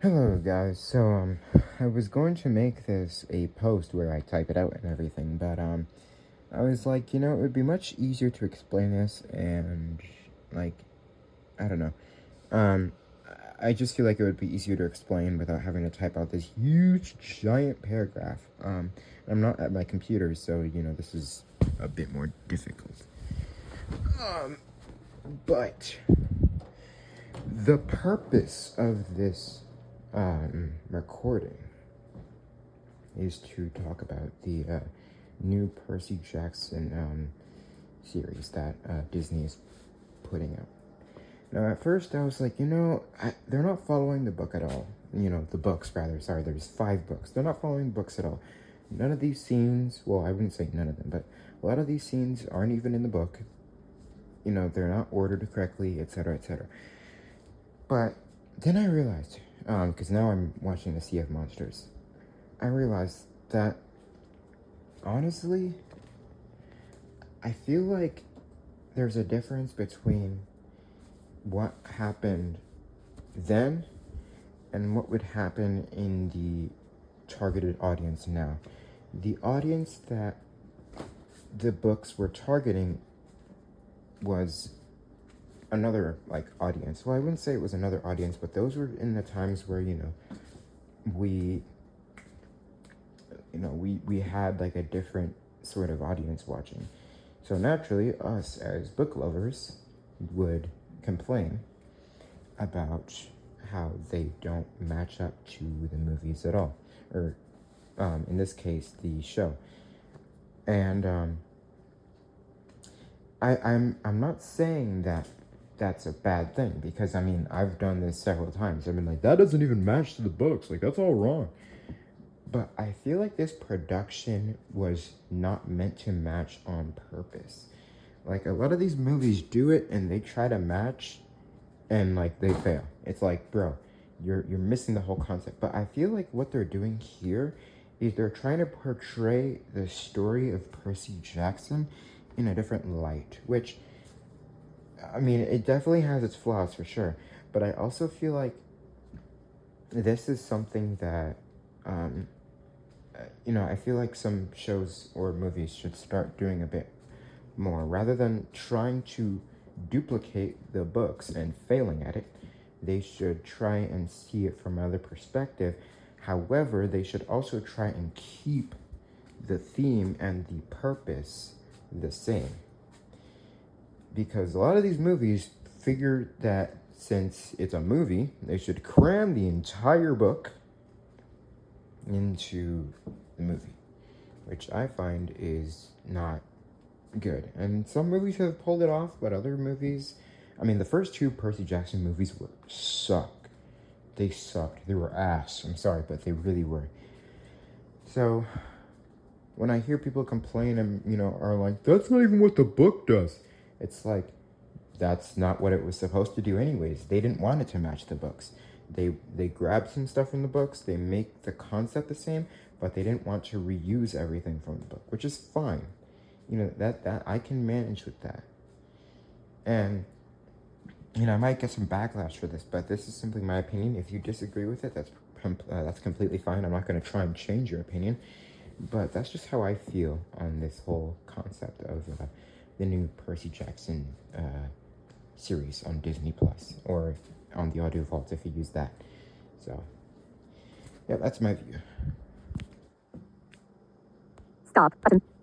Hello guys, so I was going to make this a post where I type it out and everything, but I was like, it would be much easier to explain this and like, I don't know. Um I just feel like it would be easier to explain without having to type out this huge giant paragraph. I'm not at my computer, so this is a bit more difficult. But the purpose of this recording is to talk about the new Percy Jackson series that Disney is putting out. Now, at first, I was like, they're not following the book at all. The books, rather. Sorry, there's 5 books. They're not following the books at all. None of these scenes, well, I wouldn't say none of them, but a lot of these scenes aren't even in the book. They're not ordered correctly, etc., etc. But then I realized, because now I'm watching the Sea of Monsters, I realized that, honestly, I feel like there's a difference between what happened then and what would happen in the targeted audience now. The audience that the books were targeting was another audience. Well, I wouldn't say it was another audience, but those were in the times where we had a different sort of audience watching. So naturally, us as book lovers would complain about how they don't match up to the movies at all, or in this case, the show. And I'm not saying that that's a bad thing, because I've done this several times. I've been like, that doesn't even match to the books, that's all wrong. But I feel like this production was not meant to match on purpose. A lot of these movies do it and they try to match and they fail. It's like, bro, you're missing the whole concept. But I feel like what they're doing here is they're trying to portray the story of Percy Jackson in a different light, which, it definitely has its flaws for sure, but I also feel like this is something that, I feel like some shows or movies should start doing a bit more. Rather than trying to duplicate the books and failing at it, they should try and see it from another perspective. However, they should also try and keep the theme and the purpose the same. Because a lot of these movies figure that since it's a movie, they should cram the entire book into the movie, which I find is not good. And some movies have pulled it off, but other movies, the first 2 Percy Jackson movies suck. They sucked. They were ass. I'm sorry, but they really were. So when I hear people complain and, are like, that's not even what the book does. It's like, that's not what it was supposed to do anyways. They didn't want it to match the books. They grabbed some stuff from the books, they make the concept the same, but they didn't want to reuse everything from the book, which is fine. That I can manage with that. And, I might get some backlash for this, but this is simply my opinion. If you disagree with it, that's completely fine. I'm not going to try and change your opinion, but that's just how I feel on this whole concept of the new Percy Jackson series on Disney Plus, or on the Audio Vault if you use that. So, yeah, that's my view. Stop button.